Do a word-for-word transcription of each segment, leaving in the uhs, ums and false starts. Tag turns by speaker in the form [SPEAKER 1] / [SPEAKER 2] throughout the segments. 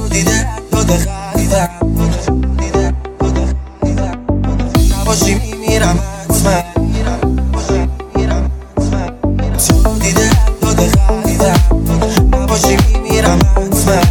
[SPEAKER 1] دیده داده خریدم نباشی میمیرم حتما تو دیده داده خریدم نباشی میمیرم حتما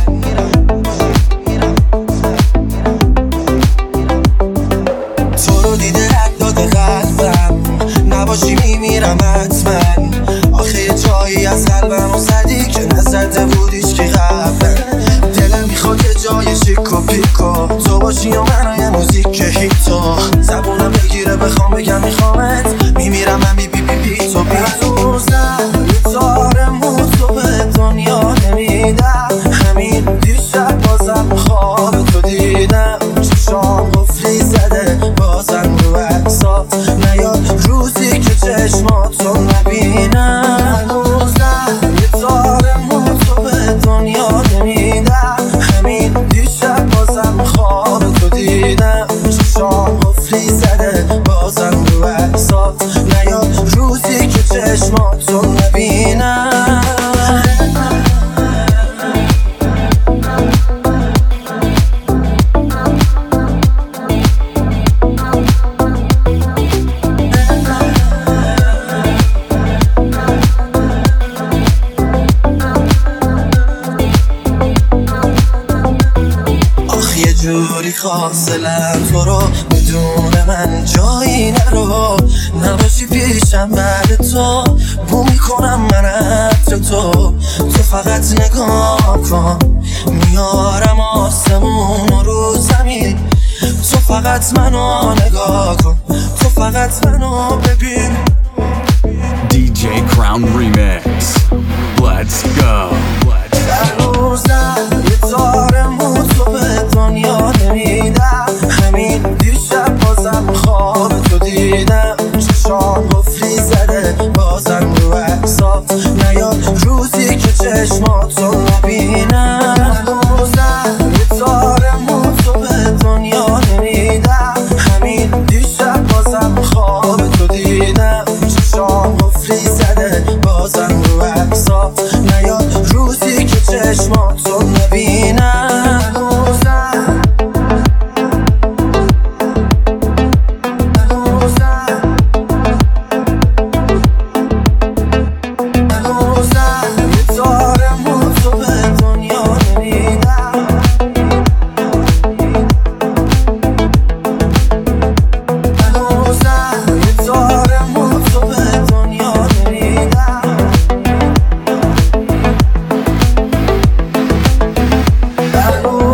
[SPEAKER 1] تو رو دیده داده قلبم نباشی میمیرم حتما آخه یه جایی از قلبم و زدی که نزده بودیش که قبلا دلم میخواد یه جای شیک و پیکو تو باشی و من یه موزیک هیتو زبونم بگیره بخوام بگم میخوامت میمیرم من بی بی بی بی تو بی هنوزم یه تار موتو به دنیا نمیدم همین دیشب بازم خواب تو دیدم چشام قفلی زده بازم رو عکسات نیاد روزی که چشماتو نبینم هنوزم یه تار موتو به دنیا نمیدم همین دیشب بازم خواب تو دیدم چشام قفلی زده بازم رو عکسات نیاد روزی که چشماتو نبینم جوری خواستلم تو رو بدون من جایی نرو نباشی پیشم بعد تو بو میکنم من عطر تو تو فقط نگاه کن میارم آسمون رو زمین تو فقط منو نگاه کن تو فقط منو ببین
[SPEAKER 2] دی جی Crown Remix. Let's go.
[SPEAKER 1] هنوزم یه تار موتو به دنیا نمیدم همین دیشب بازم خواب تو دیدم چشام قفلی زده بازم رو عکسات نیاد روزی که چشماتو نبینم هنوزم یه تار موتو به دنیا نمیدم همین دیشب بازم خواب تو دیدم چشام قفلی زده بازم رو عکسات نیاد روزی که چشماتو نبینم هنوزم هنوزم هنوزم یه تار موتو به دنیا نمیدم هنوزم یه تار موتو به دنیا نمیدم